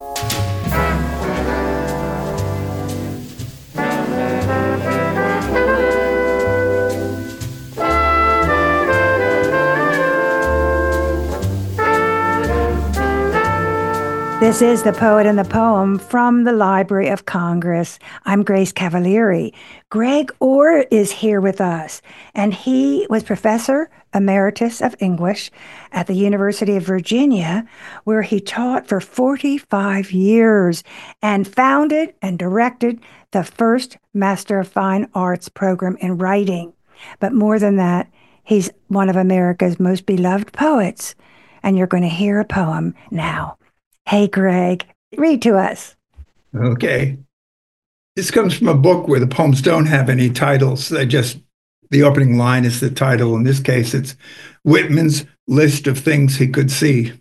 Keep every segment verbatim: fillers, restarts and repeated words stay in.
This is The Poet and the Poem from the Library of Congress. I'm Grace Cavalieri. Greg Orr is here with us, and he was Professor Emeritus of English at the University of Virginia, where he taught for forty-five years and founded and directed the first Master of Fine Arts program in writing. But more than that, he's one of America's most beloved poets, and you're going to hear a poem now. Hey, Greg, read to us. Okay. This comes from a book where the poems don't have any titles. They just, the opening line is the title. In this case, it's Whitman's List of Things He Could See.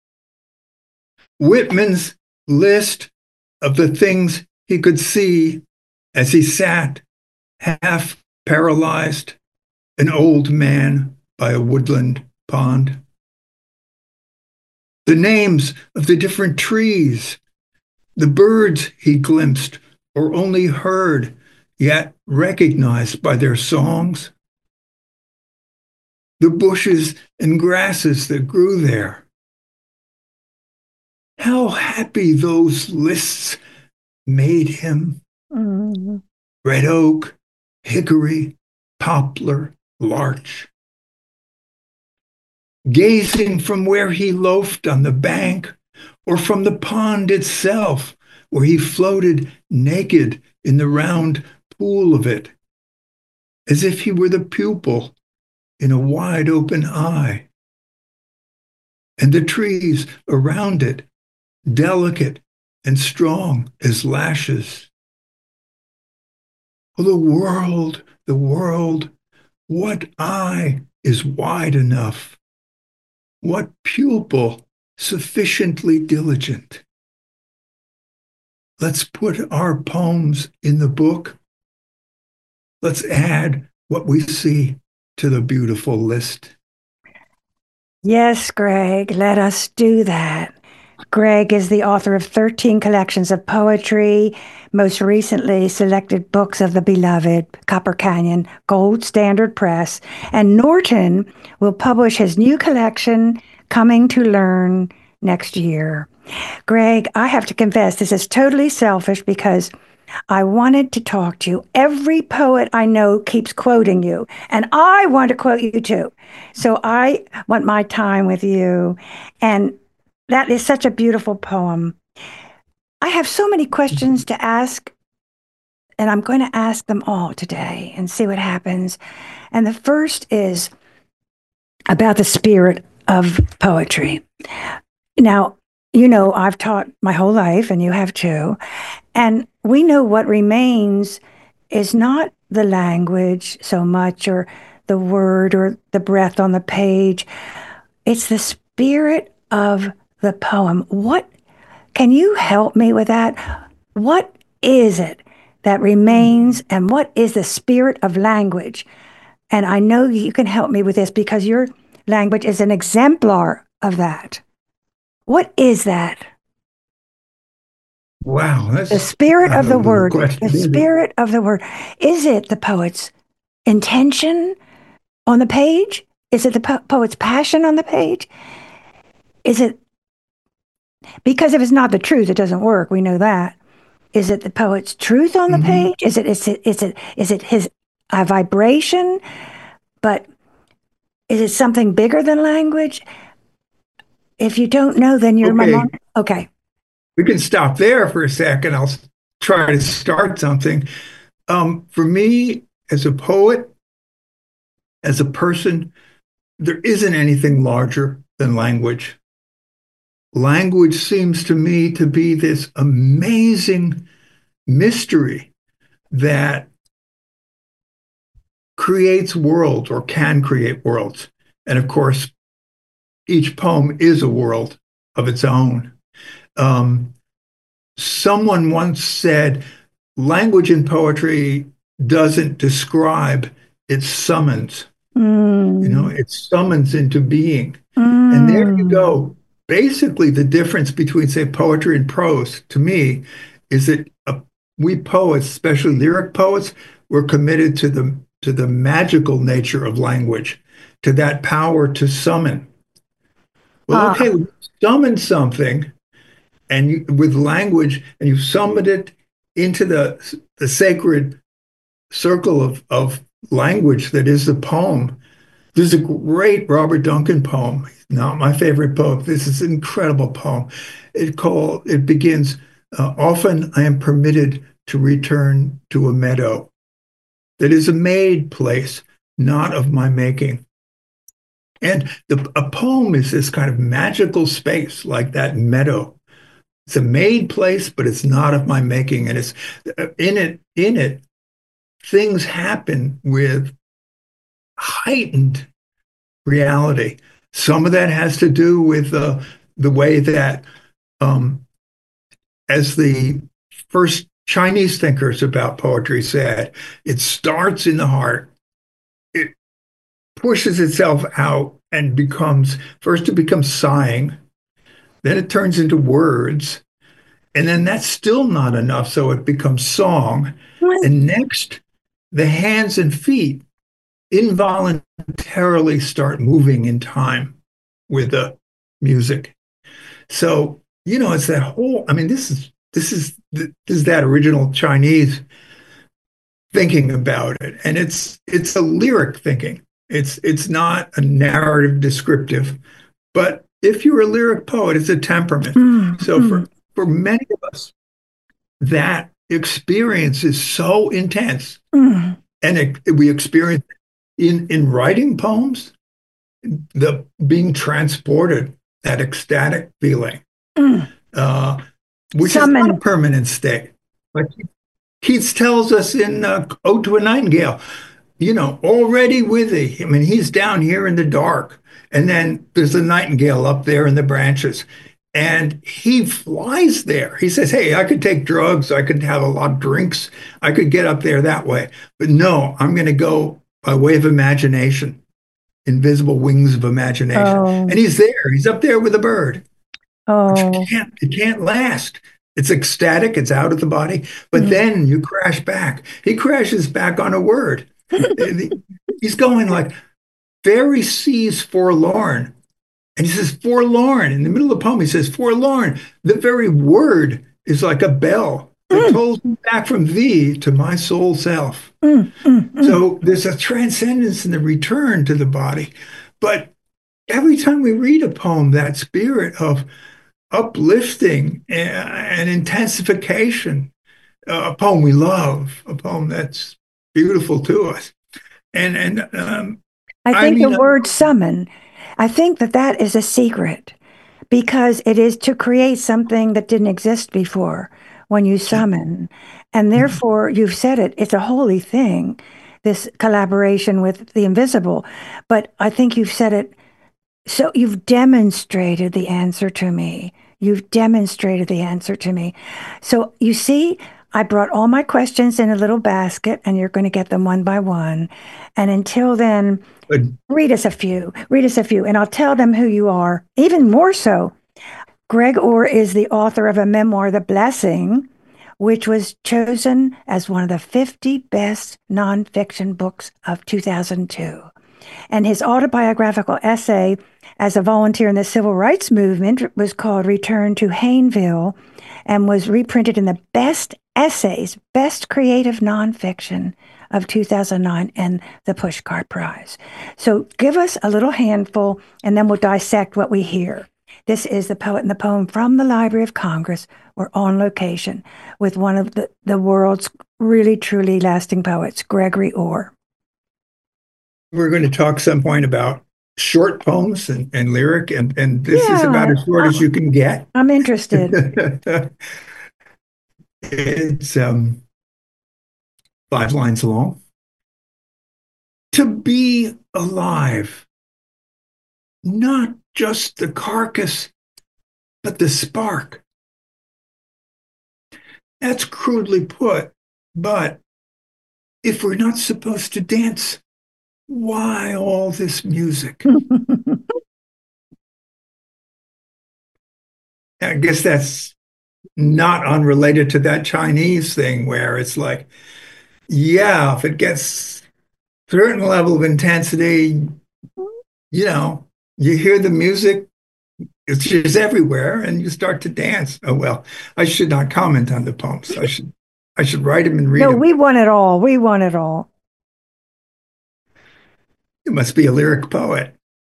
Whitman's list of the things he could see as he sat, half paralyzed, an old man by a woodland pond. The names of the different trees, the birds he glimpsed or only heard, yet recognized by their songs. The bushes and grasses that grew there. How happy those lists made him. Mm-hmm. Red oak, hickory, poplar, larch. Gazing from where he loafed on the bank, or from the pond itself, where he floated naked in the round pool of it, as if he were the pupil in a wide open eye. And the trees around it, delicate and strong as lashes. Oh, the world, the world, what eye is wide enough? What pupil sufficiently diligent? Let's put our poems in the book. Let's add what we see to the beautiful list. Yes, Greg, let us do that. Greg is the author of thirteen collections of poetry, most recently selected books of the beloved Copper Canyon Gold Standard Press, and Norton will publish his new collection, Coming to Learn, next year. Greg, I have to confess, this is totally selfish because I wanted to talk to you. Every poet I know keeps quoting you, and I want to quote you too. So I want my time with you, and that is such a beautiful poem. I have so many questions to ask, and I'm going to ask them all today and see what happens. And the first is about the spirit of poetry. Now, you know, I've taught my whole life, and you have too, and we know what remains is not the language so much, or the word, or the breath on the page. It's the spirit of the poem. What can you help me with that? What is it that remains, and what is the spirit of language? And I know you can help me with this because your language is an exemplar of that. What is that? Wow, that's the spirit of the word. Question. The spirit of the word. Is it the poet's intention on the page? Is it the po- poet's passion on the page? Is it, because if it's not the truth, it doesn't work. We know that. Is it the poet's truth on the mm-hmm. page? Is it, is it, is it, is it his uh, vibration? But is it something bigger than language? If you don't know, then you're okay. my mom. Okay. We can stop there for a second. I'll try to start something. Um, for me, as a poet, as a person, there isn't anything larger than language. Language seems to me to be this amazing mystery that creates worlds, or can create worlds. And of course, each poem is a world of its own. Um, someone once said, language in poetry doesn't describe, it summons. Mm. You know, it summons into being. Mm. And there you go. basically the difference between, say, poetry and prose to me is that uh, we poets, especially lyric poets, we're committed to the to the magical nature of language, to that power to summon. Well, Ah, okay, we summon something and you, with language, and you summoned it into the the sacred circle of of language that is the poem. There's a great Robert Duncan poem, not my favorite poem. This is an incredible poem. It called it begins, uh, often I am permitted to return to a meadow that is a made place, not of my making. And the, a poem is this kind of magical space, like that meadow. It's a made place, but it's not of my making. And it's in it, in it, things happen with heightened reality. Some of that has to do with uh, the way that, um, as the first Chinese thinkers about poetry said, it starts in the heart. It pushes itself out and becomes, first it becomes sighing, then it turns into words, and then that's still not enough, so it becomes song. And next, the hands and feet involuntarily start moving in time with the music. So, you know, it's that whole, I mean, this is this is this is that original Chinese thinking about it. And it's it's a lyric thinking. It's it's not a narrative descriptive. But if you're a lyric poet, it's a temperament. mm, So mm, for for many of us, that experience is so intense, mm, and it, we experience in in writing poems, the being transported, that ecstatic feeling, mm. uh, which is not a Summon. permanent state. Like Keats tells us in uh, Ode to a Nightingale, you know, already with thee. I mean, he's down here in the dark, and then there's a nightingale up there in the branches. And he flies there. He says, hey, I could take drugs. I could have a lot of drinks. I could get up there that way. But no, I'm going to go by way of imagination, invisible wings of imagination. Oh, And he's there. He's up there with a bird, which oh. can't, it can't last. It's ecstatic. It's out of the body. But Mm. then you crash back. He crashes back on a word. He's going like, fairy seas forlorn. And he says, forlorn. In the middle of the poem, he says, forlorn. The very word is like a bell that Mm, tolls me back from thee to my soul self. mm, mm, mm. So there's a transcendence in the return to the body. But every time we read a poem, that spirit of uplifting and intensification, a poem we love, a poem that's beautiful to us. And and um, I I think the mean, word summon, I think that that is a secret because it is to create something that didn't exist before when you summon. And therefore, you've said it, it's a holy thing, this collaboration with the invisible. But I think you've said it, so you've demonstrated the answer to me. You've demonstrated the answer to me. So you see, I brought all my questions in a little basket, and you're going to get them one by one. And until then, but read us a few. Read us a few, and I'll tell them who you are. Even more so, Greg Orr is the author of a memoir, The Blessing, which was chosen as one of the fifty best nonfiction books of two thousand two. And his autobiographical essay as a volunteer in the civil rights movement was called Return to Hayneville and was reprinted in the Best Essays, Best Creative Nonfiction of two thousand nine and the Pushcart Prize. So give us a little handful and then we'll dissect what we hear. This is The Poet and the Poem from the Library of Congress. We're on location with one of the, the world's really, truly lasting poets, Gregory Orr. we're going to talk some point about short poems and, and lyric, and, and this is about Yeah, as short as I- you can get. I'm interested. It's um, five lines long. To be alive, not just the carcass, but the spark. That's crudely put, but if we're not supposed to dance, why all this music? I guess that's not unrelated to that Chinese thing where it's like, yeah, if it gets a certain level of intensity, you know, you hear the music, it's just everywhere, and you start to dance. Oh well, I should not comment on the poems. I should I should write them and read No, them. we want it all. We want it all. You must be a lyric poet.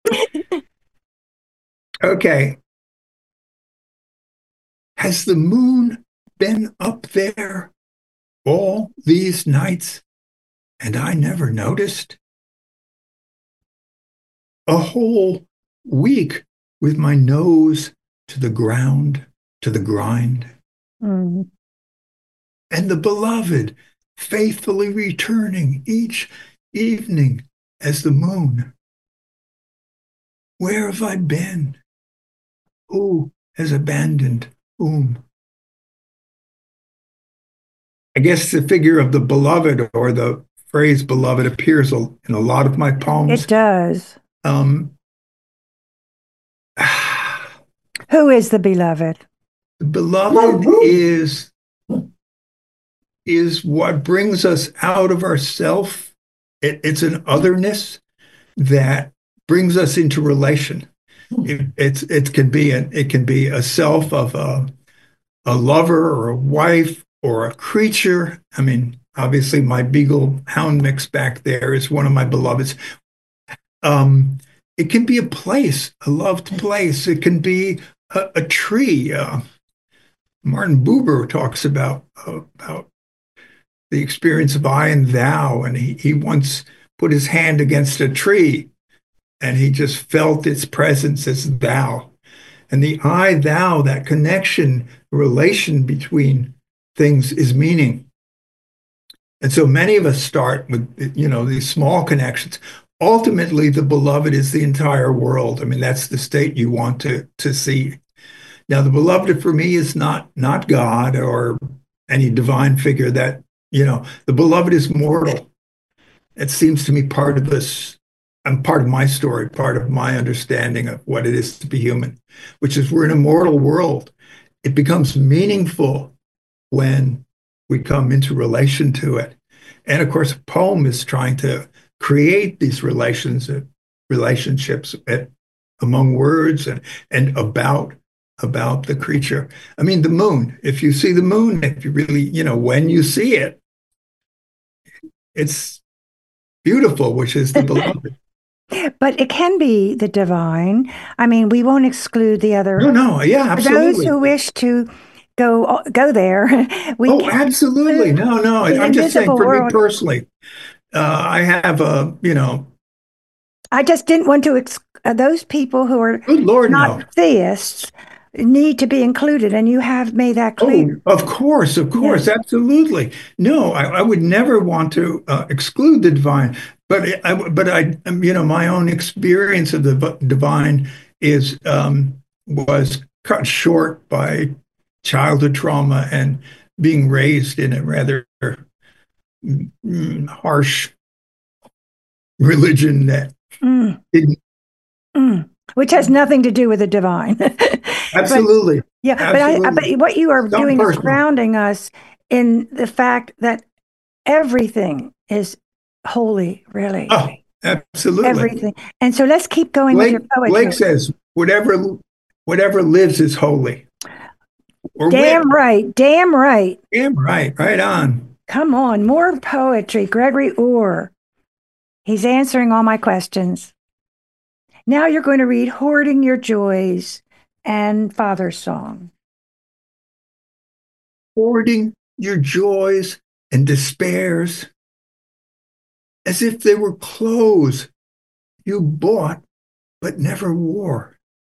Okay. Has the moon been up there all these nights and I never noticed? A whole week with my nose to the ground, to the grind. Mm. And the beloved faithfully returning each evening as the moon. Where have I been? Who has abandoned whom? I guess the figure of the beloved or the phrase beloved appears in a lot of my poems. It does. Um, Who is the beloved? the beloved is, is what brings us out of ourself. It, it's an otherness that brings us into relation. It, it's it can be an it can be a self of a a lover or a wife or a creature. I mean, obviously, my beagle hound mix back there is one of my beloveds. Um, it can be a place, a loved place. It can be a, a tree. Uh, Martin Buber talks about uh, about the experience of I and thou, and he he once put his hand against a tree, and he just felt its presence as thou. And the I, thou, that connection, relation between things is meaning. And so many of us start with, you know, these small connections. Ultimately, the beloved is the entire world. I mean, that's the state you want to, to see. Now, the beloved for me is not, not God or any divine figure that, you know, the beloved is mortal. It seems to me part of this, and part of my story, part of my understanding of what it is to be human, which is we're in a mortal world. It becomes meaningful when we come into relation to it. And of course, a poem is trying to create these relations, relationships at, among words and, and about about the creature. I mean, the moon, if you see the moon, if you really, you know, when you see it, it's beautiful, which is the beloved. But it can be the divine. I mean, we won't exclude the other. No, no, yeah, absolutely. For those who wish to go go there, we oh, can absolutely. No, no, I'm just saying for world. me personally, uh, I have a, you know. I just didn't want to, ex- uh, those people who are good Lord, not no. theists need to be included, and you have made that clear. Oh, of course, of course, yes. Absolutely. No, I, I would never want to uh, exclude the divine, but I, but I, you know, my own experience of the divine is um, was cut short by childhood trauma and being raised in a rather mm, harsh religion that mm. didn't. Mm. Which has nothing to do with the divine. Absolutely. But, yeah, Absolutely. but I, but what you are Some doing personal. is grounding us in the fact that everything is holy, really. Oh, absolutely. Everything. And so let's keep going Blake, with your poetry. Blake says, whatever whatever lives is holy. Or damn wit. right. Damn right. Damn right. Right on. Come on. More poetry. Gregory Orr. He's answering all my questions. Now you're going to read Hoarding Your Joys and Father's Song. Hoarding your joys and despairs as if they were clothes you bought but never wore.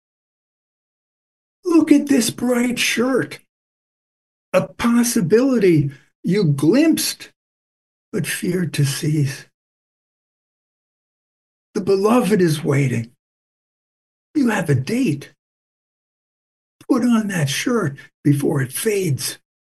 Look at this bright shirt, a possibility you glimpsed but feared to seize. The beloved is waiting. You have a date. Put on that shirt before it fades.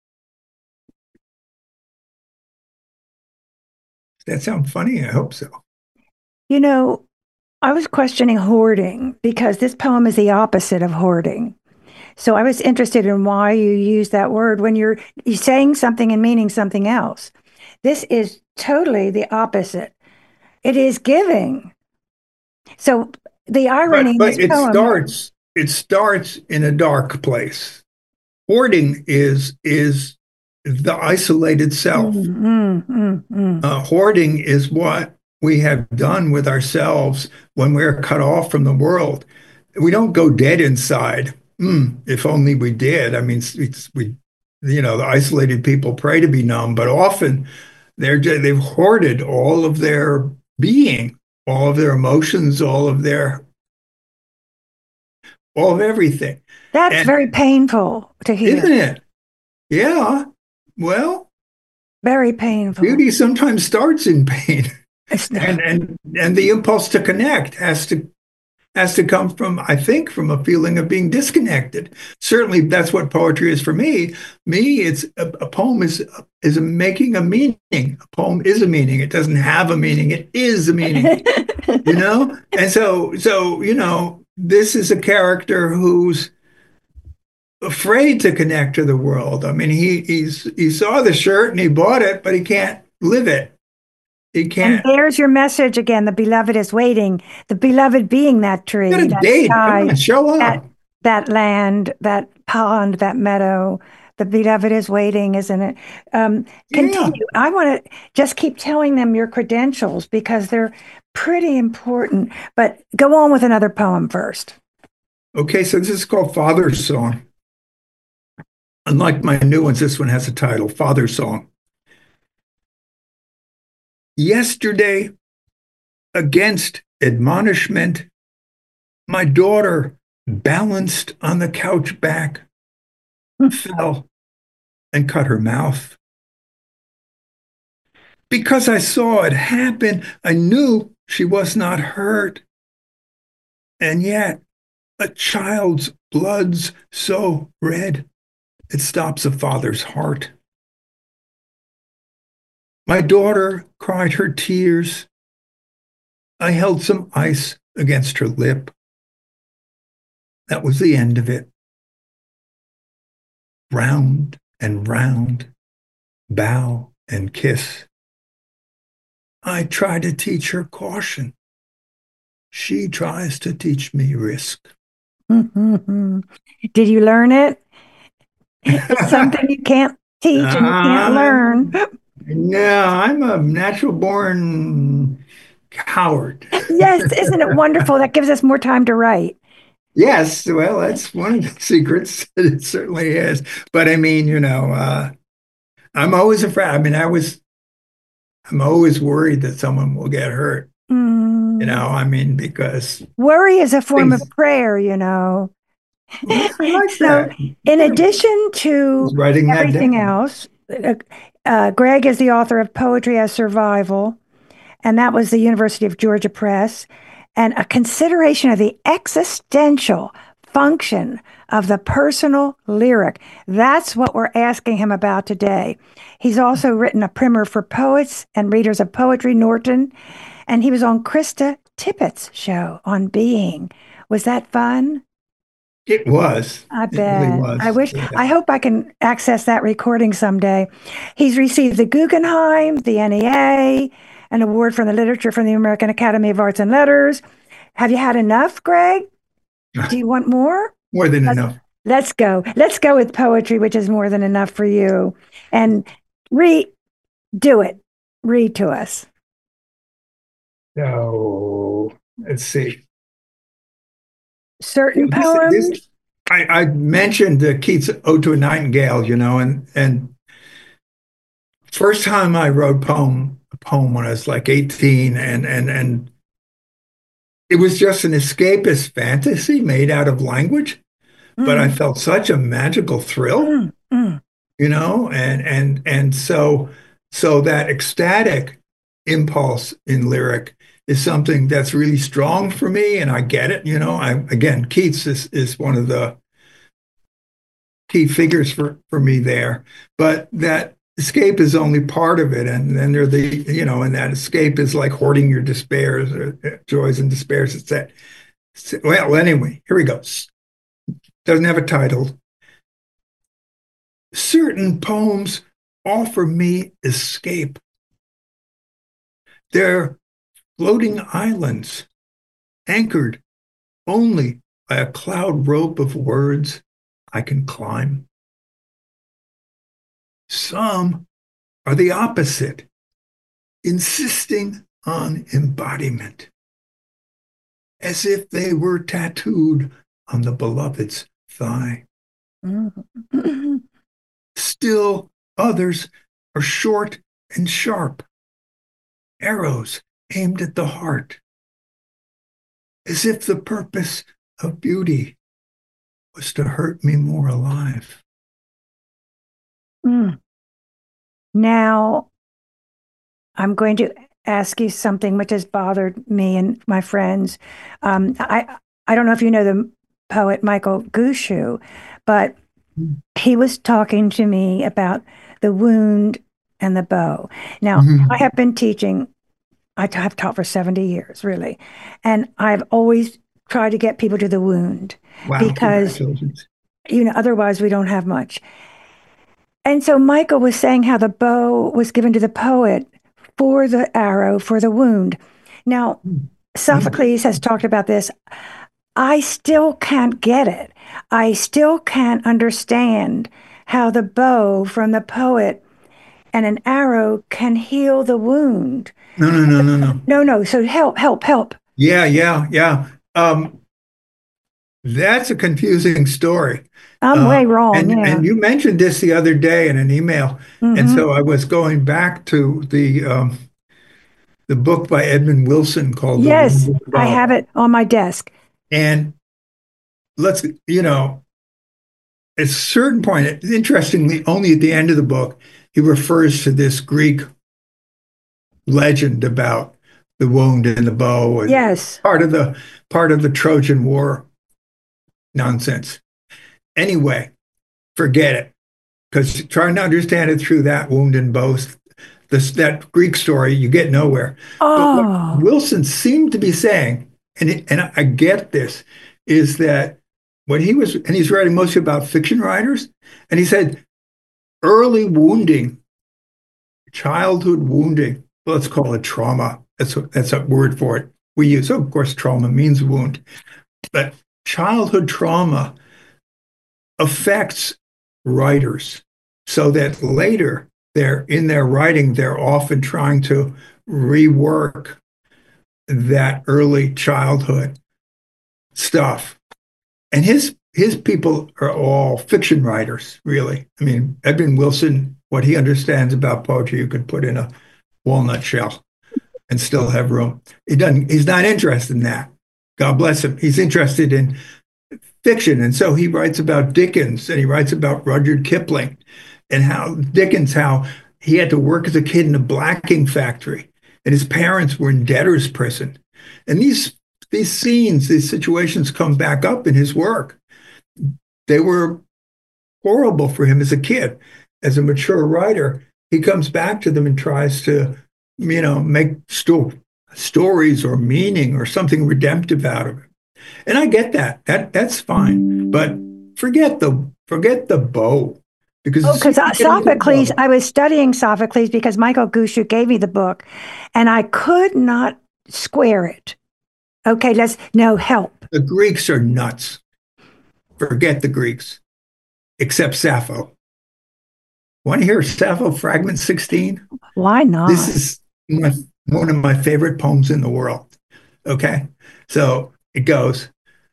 Does that sound funny? I hope so. You know, I was questioning hoarding because this poem is the opposite of hoarding. So I was interested in why you use that word when you're, you're saying something and meaning something else. This is totally the opposite. It is giving. So the irony But in this but it poem, starts it starts in a dark place. Hoarding is is the isolated self. mm, mm, mm, mm. Uh, hoarding is what we have done with ourselves when we're cut off from the world. We don't go dead inside. Mm, if only we did. I mean, it's, we, you know, the isolated people pray to be numb, but often they're they've hoarded all of their being, all of their emotions, all of their all of everything. That's And very painful to hear. isn't it? Yeah. Well, Very painful. beauty sometimes starts in pain. It's, And and and the impulse to connect has to has to come from, I think, from a feeling of being disconnected. Certainly, that's what poetry is for me. Me, it's a, a poem is is a making a meaning. A poem is a meaning. It doesn't have a meaning. It is a meaning. You know. And so so you know, this is a character who's afraid to connect to the world. I mean, he he's he saw the shirt and he bought it, but he can't live it. He and can't. there's your message again. The beloved is waiting. The beloved being that tree, Got a that date. Come sky, on, show that up. that land, that pond, that meadow. The beloved is waiting, isn't it? Um, Yeah. continue. I want to just keep telling them your credentials because they're pretty important. But go on with another poem first. Okay, so this is called Father's Song. Unlike my new ones, this one has a title, Father's Song. Yesterday, against admonishment, my daughter balanced on the couch back, fell, and cut her mouth. Because I saw it happen, I knew she was not hurt. And yet, a child's blood's so red, it stops a father's heart. My daughter cried her tears. I held some ice against her lip. That was the end of it. Round and round, bow and kiss. I try to teach her caution. She tries to teach me risk. Did you learn it? It's something you can't teach and you can't learn. Um, no, I'm a natural born coward. Yes, isn't it wonderful? That gives us more time to write. Yes, well, that's one of the secrets. It certainly is. But I mean, you know, uh, I'm always afraid. I mean, I was, I'm always worried that someone will get hurt. Mm. You know, I mean, because Worry is a form things, of prayer, you know. well, I like So, that. in Yeah, addition to writing that everything down. else, uh, uh, Greg is the author of Poetry as Survival, and that was the University of Georgia Press, and a consideration of the existential function of the personal lyric. That's what we're asking him about today. He's also written a primer for poets and readers of poetry, Norton, and he was on Krista Tippett's show on Being. Was that fun? It was. I It really bet. I was. wish, Yeah. I hope I can access that recording someday. He's received the Guggenheim, the N E A, an award from the literature from the American Academy of Arts and Letters. Have you had enough, Greg? Do you want more? More than Let's, enough. let's go. Let's go with poetry, which is more than enough for you. And read, do it. Read to us. So let's see. Certain This, poems. this, I, I mentioned uh, Keats' Ode to a Nightingale, you know, and and first time I wrote poem a poem when I was like eighteen, and and and it was just an escapist fantasy made out of language, but I Mm, felt such a magical thrill, mm, mm. you know, and and and so so that ecstatic impulse in lyric is something that's really strong for me, and I get it, you know. I again, Keats is is one of the key figures for for me there, but that escape is only part of it, and then there the you know, and that escape is like hoarding your despairs, or uh, joys and despairs. It's that. Well, anyway, here we go. doesn't have a title. Certain poems offer me escape. They're floating islands, anchored only by a cloud rope of words I can climb. Some are the opposite, insisting on embodiment, as if they were tattooed on the beloved's thigh. Mm. Still others are short and sharp, arrows aimed at the heart, as if the purpose of beauty was to hurt me more alive. Mm. Now, I'm going to ask you something which has bothered me and my friends. Um, I I don't know if you know the poet Michael Gushu, but he was talking to me about the wound and the bow. Now, Mm-hmm. I have been teaching, I have taught for seventy years, really, and I've always tried to get people to the wound Wow, because, congratulations. you know, otherwise we don't have much. And so Michael was saying how the bow was given to the poet for the arrow, for the wound. Now, Sophocles has talked about this. I still can't get it. I still can't understand how the bow from the poet and an arrow can heal the wound. No, no, no, no, no. No, no. So help, help, help. Yeah, yeah, yeah. Um, that's a confusing story. I'm Uh, way wrong. and Yeah. and you mentioned this the other day in an email, and Mm-hmm. so I was going back to the um, the book by Edmund Wilson called The Yes, Wounded I Bow. have it on my desk. And let's, you know, at a certain point, interestingly, only at the end of the book, he refers to this Greek legend about the wound and the bow and Yes. part of the part of the Trojan War nonsense. Anyway, forget it, because trying to understand it through that wound and bow, this that Greek story, you get nowhere. But what Oh, Wilson seemed to be saying, and it, and I get this, is that when he was, and he's writing mostly about fiction writers, and he said early wounding, childhood wounding, let's call it trauma. That's a, that's a word for it. We use, of course, trauma means wound, but childhood trauma affects writers so that later they're in their writing, they're often trying to rework that early childhood stuff. And his his people are all fiction writers, really. I mean, Edwin Wilson, what he understands about poetry, you could put in a walnut shell and still have room. He doesn't, he's not interested in that. God bless him. He's interested in fiction. And so he writes about Dickens and he writes about Rudyard Kipling and how Dickens, how he had to work as a kid in a blacking factory and his parents were in debtor's prison. And these these scenes, these situations come back up in his work. They were horrible for him as a kid. As a mature writer, he comes back to them and tries to, you know, make sto- stories or meaning or something redemptive out of it. And I get that. That that's fine. But forget the forget the bow. Because oh, as soon because as you get into the Sophocles, bow, I was studying Sophocles because Michael Gushu gave me the book and I could not square it. Okay, let's, no, help. the Greeks are nuts. Forget the Greeks, except Sappho. Want to hear Sappho Fragment sixteen? Why This not? is my, one of my favorite poems in the world. Okay? So it goes,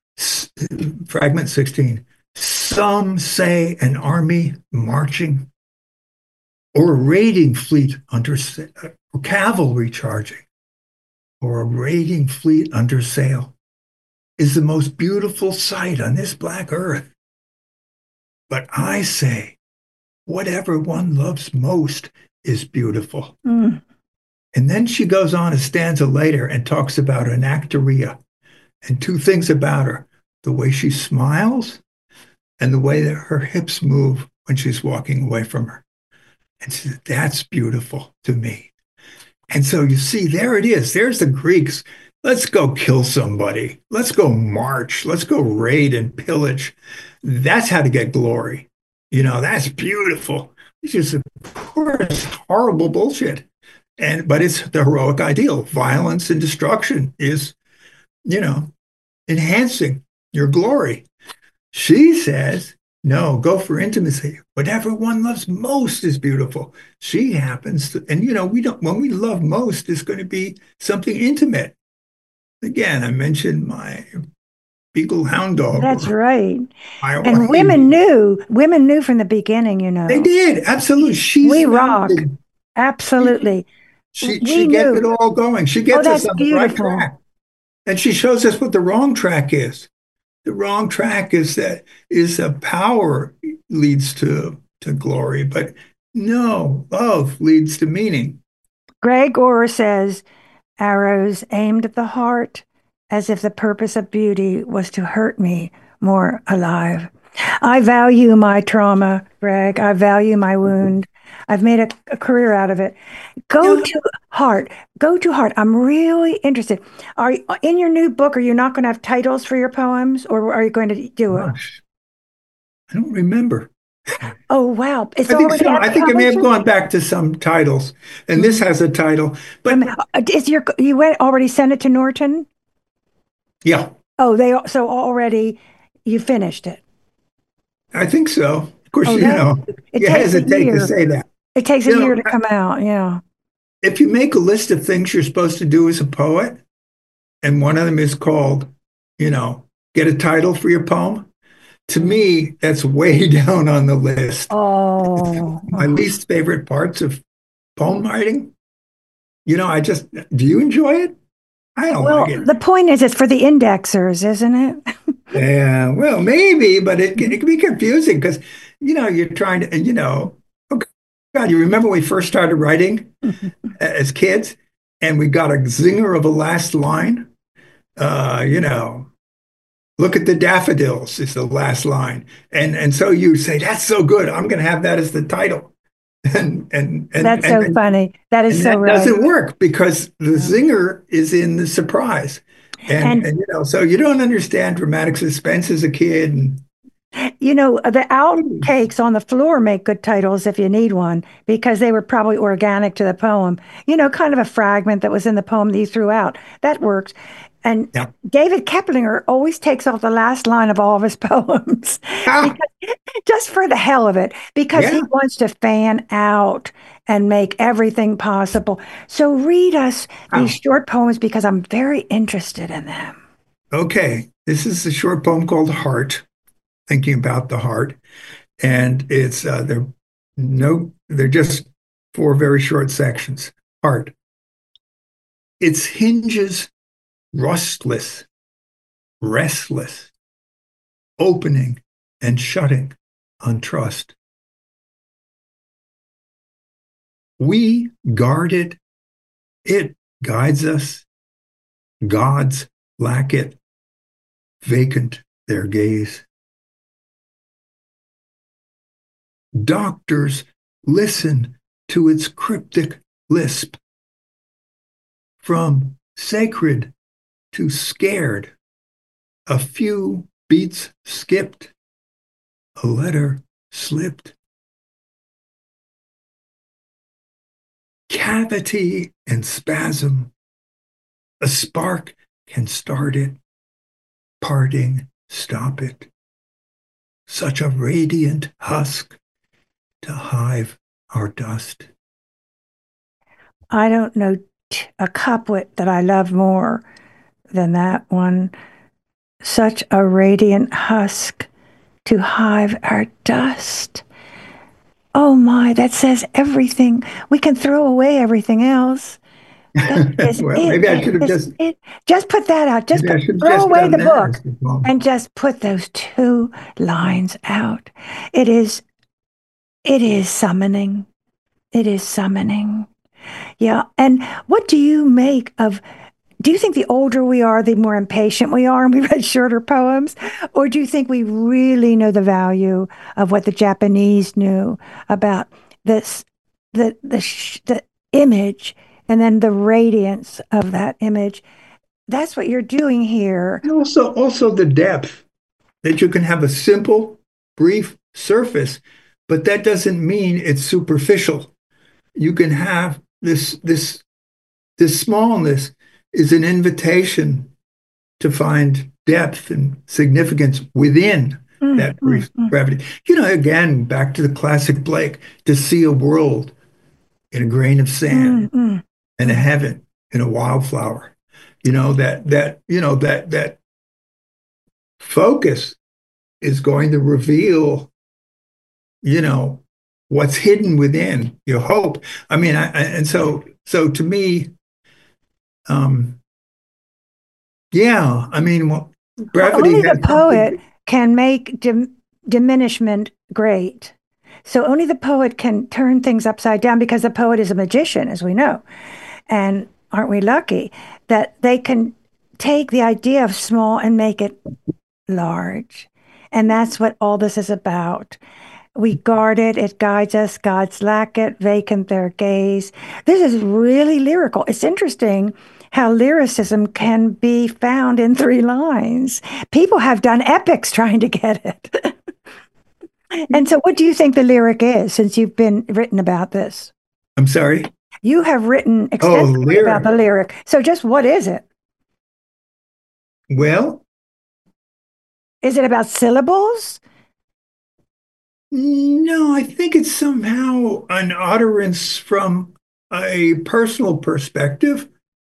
Fragment sixteen. Some say an army marching, or a raiding fleet under or cavalry charging, or a raiding fleet under sail, is the most beautiful sight on this black earth. But I say, whatever one loves most is beautiful. Mm. And then she goes on a stanza later and talks about Anactoria and two things about her: the way she smiles and the way that her hips move when she's walking away from her. And she said, that's beautiful to me. And so you see, there it is. There's the Greeks Let's go kill somebody. Let's go march. Let's go raid and pillage. That's how to get glory. You know, that's beautiful. It's just, of course, horrible bullshit. And but it's the heroic ideal. Violence and destruction is, you know, enhancing your glory. She says, no, go for intimacy. Whatever one loves most is beautiful. She happens to, and you know, we don't, when we love most, it's going to be something intimate. Again, I mentioned my beagle hound dog. That's right. My And wife. women knew, women knew from the beginning, you know. They did, absolutely. She's we rock. mounted. Absolutely. She, we she gets it all going. She gets oh, us that's on beautiful. the right track. And she shows us what the wrong track is. The wrong track is that is a power leads to, to glory, but no, love leads to meaning. Greg Orr says, arrows aimed at the heart as if the purpose of beauty was to hurt me more alive. I value my trauma, Greg. I value my wound. I've made a, a career out of it. Go yeah. to heart. Go to heart. I'm really interested. Are in your new book? Are you not going to have titles for your poems, or are you going to do it? Gosh, I don't remember. Oh wow! It's I think so. I think I may have gone back to some titles, and mm-hmm. this has a title. But um, is your you went already sent it to Norton? Yeah. Oh, they so already you finished it. I think so. Of course, oh, you know, it you takes hesitate to say that. It takes you a know, year to come out. Yeah. If you make a list of things you're supposed to do as a poet, and one of them is called, you know, get a title for your poem, to me, that's way down on the list. Oh. My least favorite parts of poem writing. You know, I just, do you enjoy it? I don't well, like it. The point is, it's for the indexers, isn't it? Yeah, well, maybe, but it, it can be confusing because, you know, you're trying to, you know, oh God, you remember when we first started writing as kids and we got a zinger of a last line? Uh, you know, look at the daffodils is the last line. And and so you say, that's so good. I'm going to have that as the title. And and, and That's and, so and, funny. That is and so that right. doesn't work because the zinger is in the surprise. And, and, and, you know, so you don't understand dramatic suspense as a kid. And, you know, the outtakes on the floor make good titles if you need one, because they were probably organic to the poem. You know, kind of a fragment that was in the poem that you threw out. That works. And yeah. David Keplinger always takes off the last line of all of his poems, ah. because, just for the hell of it, because yeah. he wants to fan out and make everything possible. So read us these ah. short poems because I'm very interested in them. Okay. This is a short poem called Heart, thinking about the heart. And it's, uh, they're no, they're just four very short sections. Heart. Its hinges rustless, restless, opening and shutting on trust. We guard it, it guides us, gods lack it, vacant their gaze. Doctors listen to its cryptic lisp. From sacred to scared, a few beats skipped, a letter slipped. Cavity and spasm, a spark can start it, parting stop it. Such a radiant husk to hive our dust. I don't know a couplet that I love more than that one. Such a radiant husk to hive our dust. Oh my, that says everything. We can throw away everything else. Well, it. maybe I should have just it. Just put that out. Just put, throw just away the book and just put those two lines out. It is, it is summoning. It is summoning. Yeah. And what do you make of, do you think the older we are, the more impatient we are and we read shorter poems? Or do you think we really know the value of what the Japanese knew about this, the, the, the image and then the radiance of that image that's what you're doing here. And also, also the depth that you can have a simple, brief surface, but that doesn't mean it's superficial. You can have this this this smallness is an invitation to find depth and significance within Mm, that mm, brief mm, brevity. You know, again, back to the classic Blake, to see a world in a grain of sand mm, mm, and a mm. heaven in a wildflower. You know, that that, you know, that that focus is going to reveal, you know, what's hidden within your hope. I mean, I, I, and so so to me, um, yeah, I mean, well, brevity Only the has poet something. can make dim- diminishment great. So only the poet can turn things upside down because the poet is a magician, as we know. And aren't we lucky that they can take the idea of small and make it large? And that's what all this is about. We guard it, it guides us, gods lack it, vacant their gaze. This is really lyrical. It's interesting how lyricism can be found in three lines. People have done epics trying to get it. And so, what do you think the lyric is since you've been written about this? I'm sorry. You have written Oh, extensively about lyric. the lyric. So, just what is it? Well, Is it about syllables? no, I think it's somehow an utterance from a personal perspective,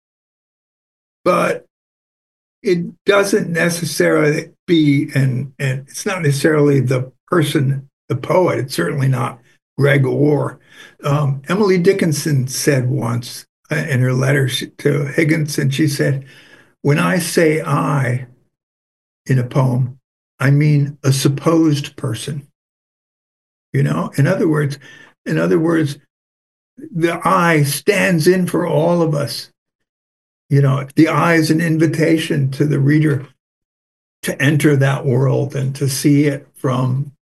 but it doesn't necessarily be, and and it's not necessarily the person, the poet. It's certainly not Greg Orr. Um, Emily Dickinson said once uh, in her letter to Higginson, she said, "When I say I in a poem, I mean a supposed person." You know, in other words, in other words, the I stands in for all of us. You know, the I is an invitation to the reader to enter that world and to see it from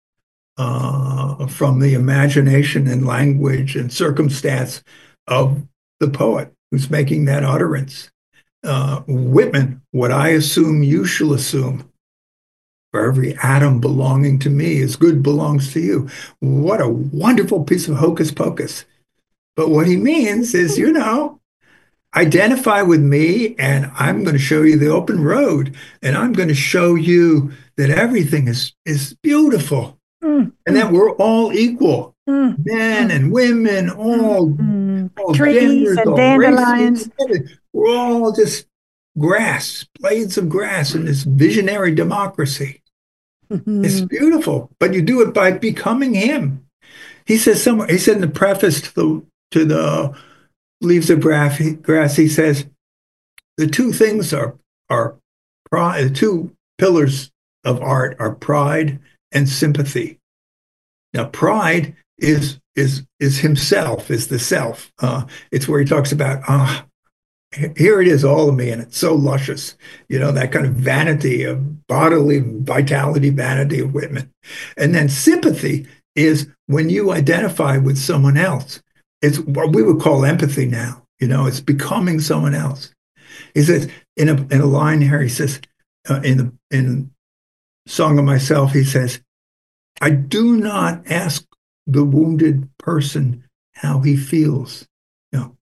uh, from the imagination and language and circumstance of the poet who's making that utterance. Uh, Whitman, what I assume you shall assume. For every atom belonging to me as good belongs to you. What a wonderful piece of hocus pocus. But what he means is, you know, identify with me and I'm going to show you the open road and I'm going to show you that everything is is beautiful Mm, and mm, that we're all equal, mm, men mm, and women, mm, all mm. all Trees genders, and all races. dandelions. We're all just grass, blades of grass in this visionary democracy. It's Mhm. beautiful, but you do it by becoming him. He says somewhere, he said in the preface to the to the Leaves of Grass, he says, the two things are are pride, the two pillars of art are pride and sympathy. Now, pride is is is himself, is the self. Uh, it's where he talks about, ah, here it is, all of me, and it's so luscious. You know, that kind of vanity of bodily vitality, vanity of Whitman. And then sympathy is when you identify with someone else. It's what we would call empathy now. You know, it's becoming someone else. He says in a in a line here, he says uh, in the in Song of Myself, he says, I do not ask the wounded person how he feels. You know,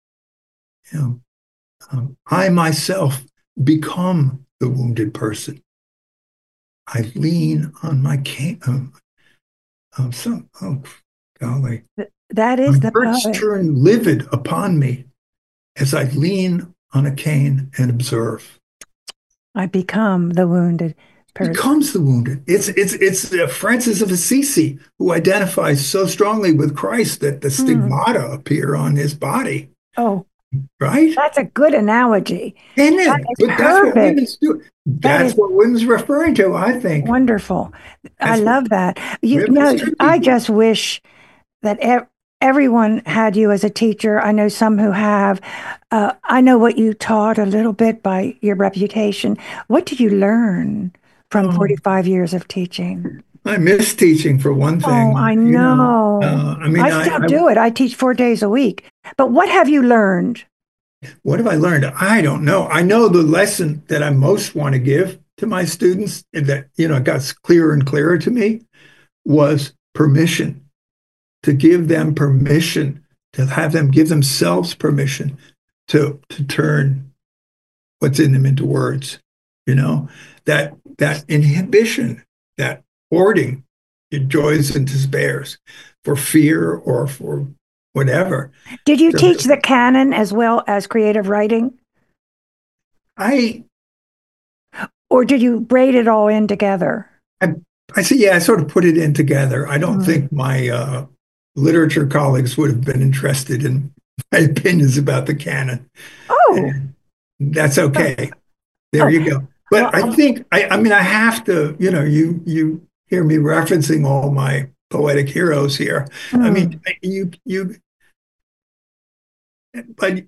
you know, um, I myself become the wounded person. I lean on my cane. Um, um, some, oh, golly. Th- That is My the hurts poet. turn livid upon me as I lean on a cane and observe. I become the wounded person. Becomes the wounded. It's it's it's uh, Francis of Assisi who identifies so strongly with Christ that the Hmm. stigmata appear on his body, Oh, right? that's a good analogy. Isn't That it? is But that's what perfect. women's do. That That's is what women's referring to, I think. wonderful. I That's what love that. You women's know, I tricky. just wish that ev- everyone had you as a teacher. I know some who have. Uh, I know what you taught a little bit by your reputation. What did you learn from Oh, forty-five years of teaching? I miss teaching for one Oh, thing. I You know, know. uh, I mean, I I, still I do it. I teach four days a week. But what have you learned? What have I learned? I don't know. I know the lesson that I most want to give to my students, and that, you know, got clearer and clearer to me, was permission, to give them permission, to have them give themselves permission to to turn what's in them into words. You know, that that inhibition, that hoarding, your joys and despairs for fear or for whatever. Did you So teach the canon as well as creative writing? I Or did you braid it all in together? I I see. Yeah, I sort of put it in together. I don't Mm. think my uh, literature colleagues would have been interested in my opinions about the canon. Oh, And that's okay. There oh, you go. well, But I think I, I mean I have to, you know, you you hear me referencing all my poetic heroes here. I mean, mm, you you but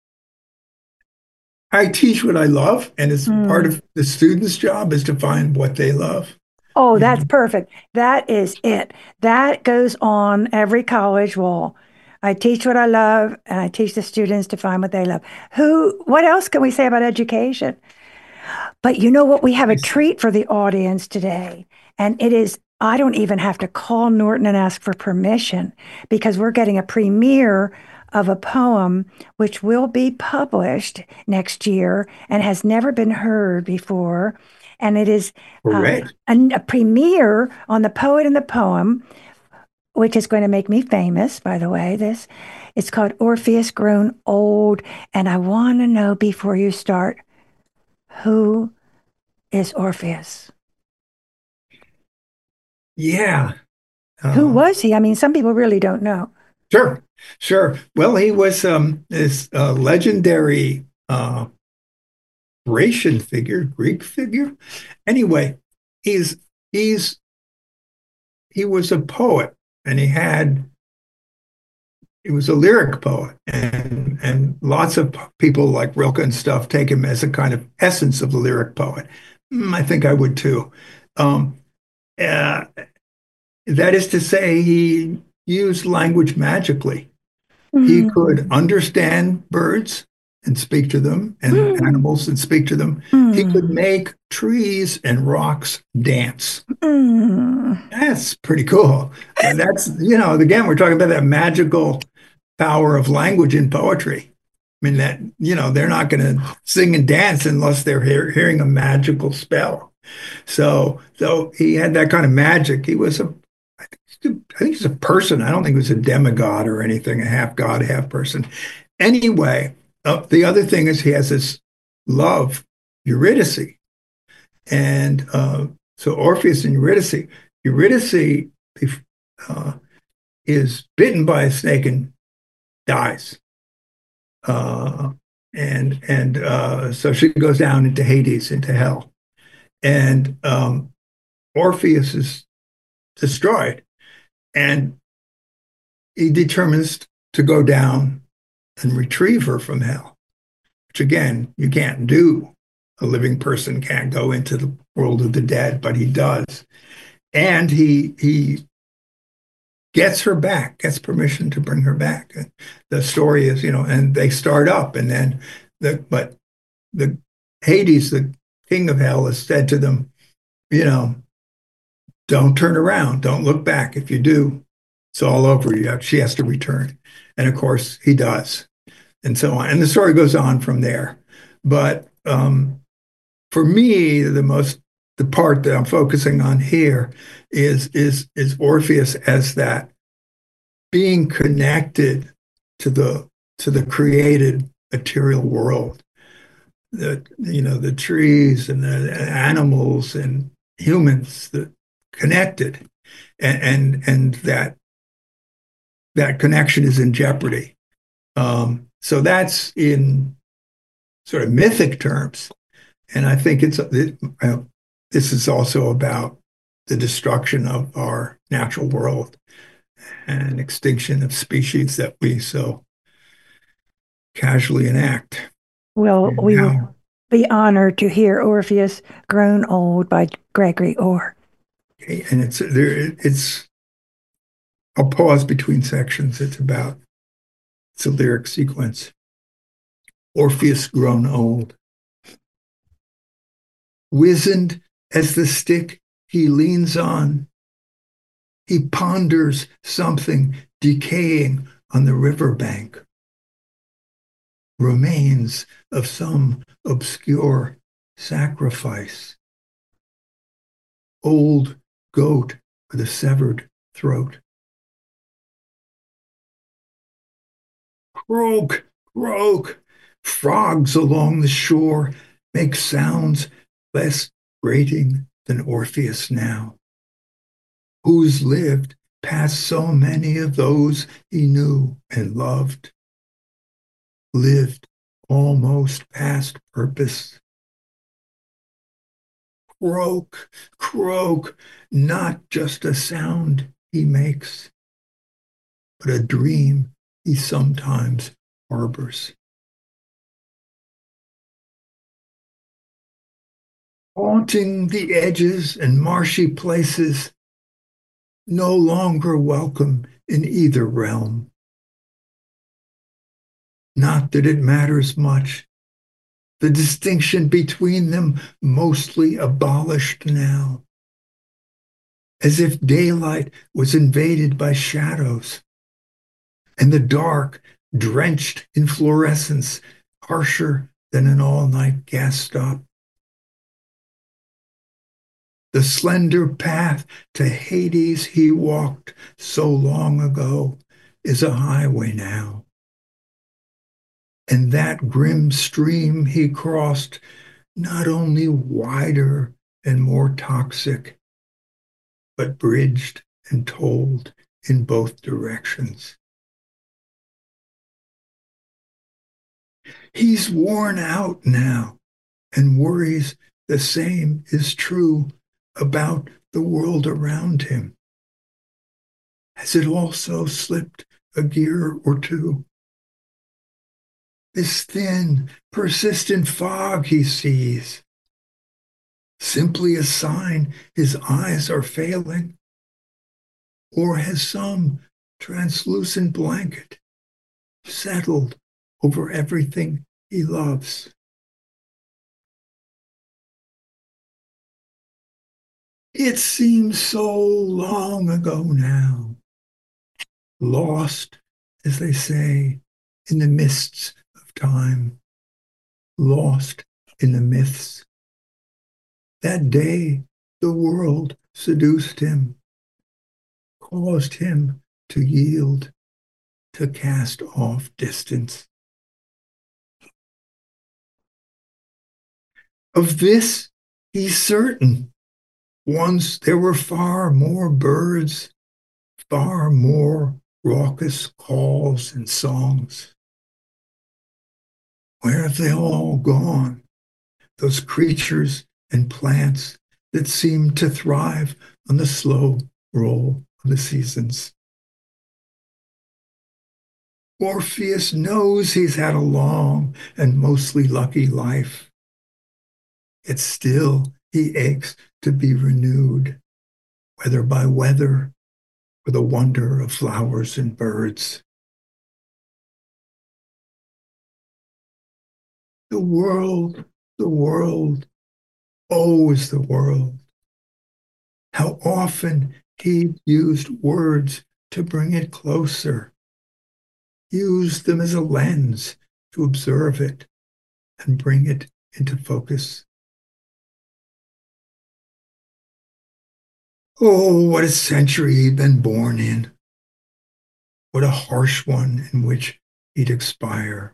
I teach what I love, and it's part mm. of the student's job is to find what they love. Oh, You that's know? perfect. That is it. That goes on every college wall. I teach what I love, and I teach the students to find what they love. Who, what else can we say about education? But you know what? We have a treat for the audience today. And it is, I don't even have to call Norton and ask for permission because we're getting a premiere of a poem which will be published next year and has never been heard before. And it is uh, Correct. a, a premiere on the poet and the poem, which is going to make me famous, by the way. This it's called Orpheus Grown Old. And I want to know before you start, who is Orpheus? Yeah. Who Uh, was he? I mean, some people really don't know. sure. Sure. Well, he was um, this uh, legendary uh, Grecian figure, Greek figure. Anyway, he's he's he was a poet, and he had he was a lyric poet, and and lots of people like Rilke and stuff take him as a kind of essence of the lyric poet. Mm, I think I would too. Um, uh, that is to say, he used language magically. He could Mm. understand birds and speak to them, and Mm. animals and speak to them. He could Mm. make trees and rocks dance. Mm. That's pretty cool. And that's, you know, again, we're talking about that magical power of language in poetry. I mean, that, you know, they're not going to sing and dance unless they're hear, hearing a magical spell. So, so he had that kind of magic. He was a, I think he's a person. I don't think he was a demigod or anything, a half god, half person. Anyway, uh, the other thing is he has this love, Eurydice. And uh, so Orpheus and Eurydice, Eurydice uh, is bitten by a snake and dies. Uh, and and uh, so she goes down into Hades, into hell. And um, Orpheus is destroyed. And he determines to go down and retrieve her from hell, which again, you can't do. A living person can't go into the world of the dead, but he does. And he he gets her back, gets permission to bring her back. And the story is, you know, and they start up, and then the but the Hades, the king of hell, has said to them, you know, don't turn around, don't look back. If you do, it's all over. You have, she has to return. And of course, he does, and so on. And the story goes on from there. But um, for me, the most the part that I'm focusing on here is is is Orpheus as that being connected to the to the created material world. The you know the trees and the animals and humans, the connected, and and, and that that connection is in jeopardy. Um, so that's in sort of mythic terms, and I think it's it, uh, this is also about the destruction of our natural world and extinction of species that we so casually enact. Well, And we will now, be honored to hear Orpheus Grown Old by Gregory Orr. and it's there. It's I'll pause between sections. It's about it's a lyric sequence. Orpheus grown old. Wizened as the stick he leans on, he ponders something decaying on the riverbank. Remains of some obscure sacrifice. Old goat with a severed throat. Croak, croak. Frogs along the shore make sounds less grating than Orpheus now, who's lived past so many of those he knew and loved, lived almost past purpose. Croak, croak, not just a sound he makes, but a dream he sometimes harbors. Haunting the edges and marshy places, no longer welcome in either realm. Not that it matters much, the distinction between them mostly abolished now, as if daylight was invaded by shadows, and the dark drenched in fluorescence, harsher than an all-night gas stop. The slender path to Hades he walked so long ago is a highway now. And that grim stream he crossed, not only wider and more toxic, but bridged and tolled in both directions. He's worn out now and worries the same is true about the world around him. Has it also slipped a gear or two? This thin, persistent fog he sees, simply a sign his eyes are failing? Or has some translucent blanket settled over everything he loves? It seems so long ago now, lost, as they say, in the mists of time, lost in the myths. That day the world seduced him, caused him to yield, to cast off distance. Of this he's certain. Once there were far more birds, far more raucous calls and songs. Where have they all gone? Those creatures and plants that seem to thrive on the slow roll of the seasons. Orpheus knows he's had a long and mostly lucky life. Yet still he aches to be renewed, whether by weather or the wonder of flowers and birds. The world, the world, always the world. How often he used words to bring it closer, used them as a lens to observe it and bring it into focus. Oh, what a century he'd been born in. What a harsh one in which he'd expire.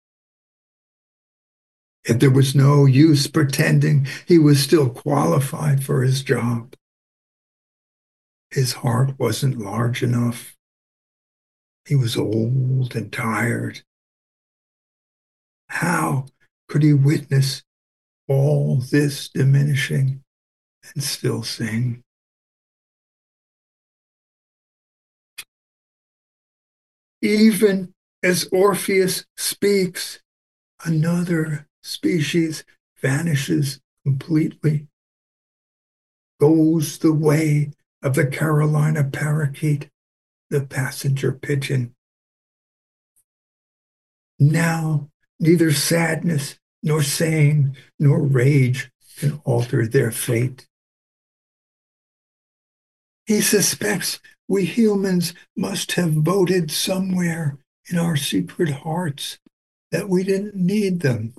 Yet there was no use pretending he was still qualified for his job. His heart wasn't large enough. He was old and tired. How could he witness all this diminishing and still sing? Even as Orpheus speaks, another species vanishes completely, goes the way of the Carolina parakeet, the passenger pigeon. Now Neither sadness, nor shame, nor rage can alter their fate. He suspects we humans must have voted somewhere in our secret hearts that we didn't need them.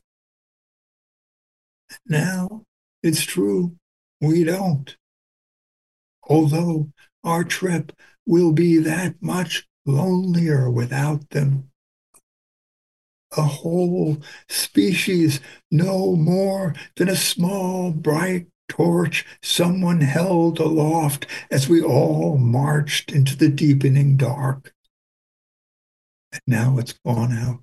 Now, it's true, we don't. Although our trip will be that much lonelier without them. A whole species no more than a small bright torch someone held aloft as we all marched into the deepening dark. And now it's gone out.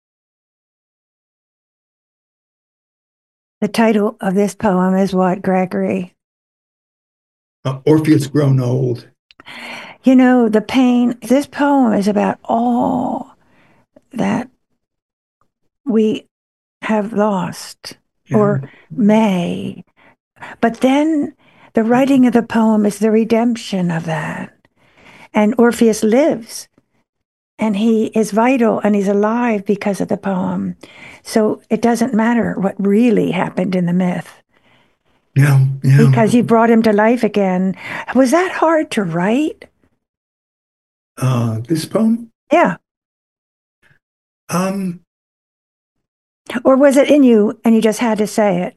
The title of this poem is what, Gregory? Uh, Orpheus Grown Old. You know, the pain, this poem is about all that we have lost yeah. or may. But then the writing of the poem is the redemption of that. And Orpheus lives. And he is vital and he's alive because of the poem. So it doesn't matter what really happened in the myth. Yeah, yeah. Because you brought him to life again. Was that hard to write? Uh, this poem? Yeah. Um. Or was it in you and you just had to say it?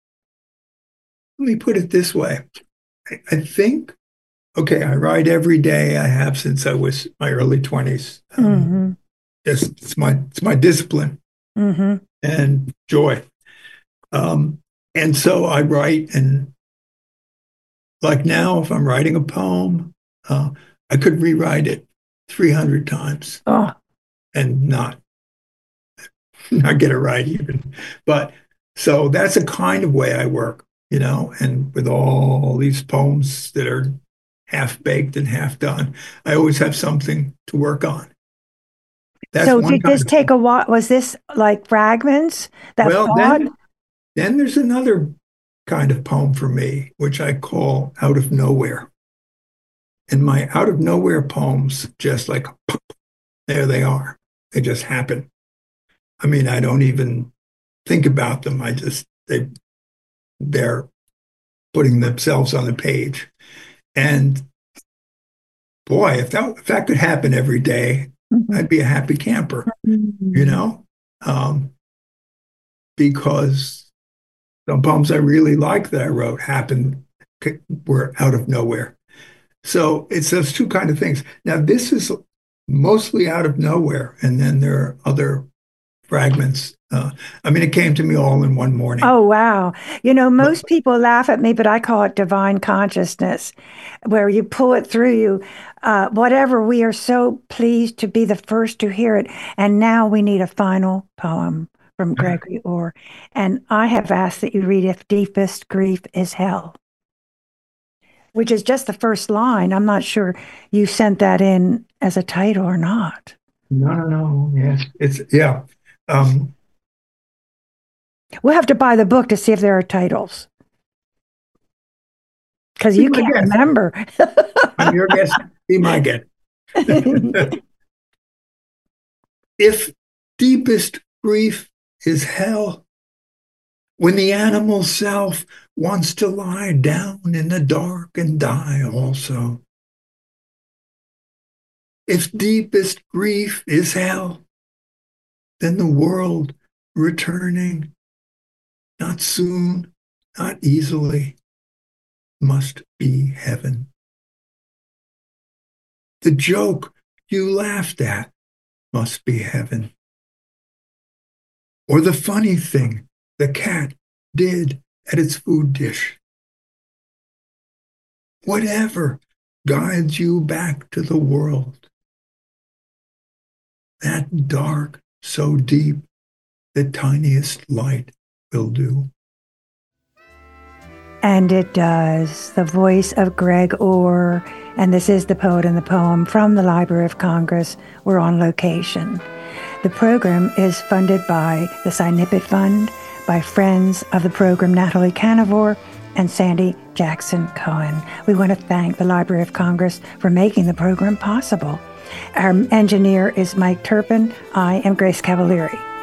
Let me put it this way. I, I think, okay, I write every day. I have since I was my early twenties. Um, mm-hmm. it's, it's my it's my discipline mm-hmm. and joy. Um, and so I write, and like now, if I'm writing a poem, uh, I could rewrite it three hundred times oh. and not not get it right even. But so that's a kind of way I work, you know, and with all these poems that are half baked and half done, I always have something to work on. That's so did this take a while? Was this like fragments that well, thought? Then, then there's another kind of poem for me, which I call Out of Nowhere. And my out of nowhere poems, just like, there they are. They just happen. I mean, I don't even think about them. I just, they, they're putting themselves on the page. And boy, if that, if that could happen every day, mm-hmm. I'd be a happy camper, mm-hmm. you know, um, because some poems I really like that I wrote happened, were out of nowhere. So it's those two kind of things. Now, this is mostly out of nowhere. And then there are other fragments. Uh, I mean, it came to me all in one morning. Oh, wow. You know, most but, people laugh at me, but I call it divine consciousness, where you pull it through you. Uh, whatever, we are so pleased to be the first to hear it. And now we need a final poem from Gregory Orr. And I have asked that you read If Deepest Grief is Hell, which is just the first line. I'm not sure you sent that in as a title or not. No, no, no. Yes, it's, yeah. Um, we'll have to buy the book to see if there are titles. Because you can't guess. remember. I'm your guest. Be my guest. If deepest grief is hell, when the animal self wants to lie down in the dark and die also. If deepest grief is hell, then the world returning, not soon, not easily, must be heaven. The joke you laughed at must be heaven. Or the funny thing the cat did at its food dish. Whatever guides you back to the world, that dark, so deep, the tiniest light will do. And it does. The voice of Greg Orr, and this is The Poet and the Poem from the Library of Congress. We're on location. The program is funded by the Cy-Nippert Fund, by friends of the program Natalie Canevor and Sandy Jackson Cohen. We want to thank the Library of Congress for making the program possible. Our engineer is Mike Turpin. I am Grace Cavalieri.